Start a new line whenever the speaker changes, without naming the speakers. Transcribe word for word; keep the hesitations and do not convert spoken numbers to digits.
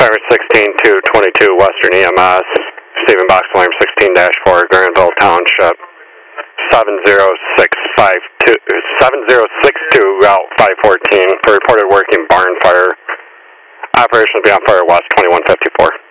Driver sixteen two twenty-two Western E M S, Stephen Box Alarm sixteen dash four, Granville Township, seven zero six five two, seven zero six two, Route five fourteen, for reported working barn fire. Operation will be on Fire West twenty-one fifty-four.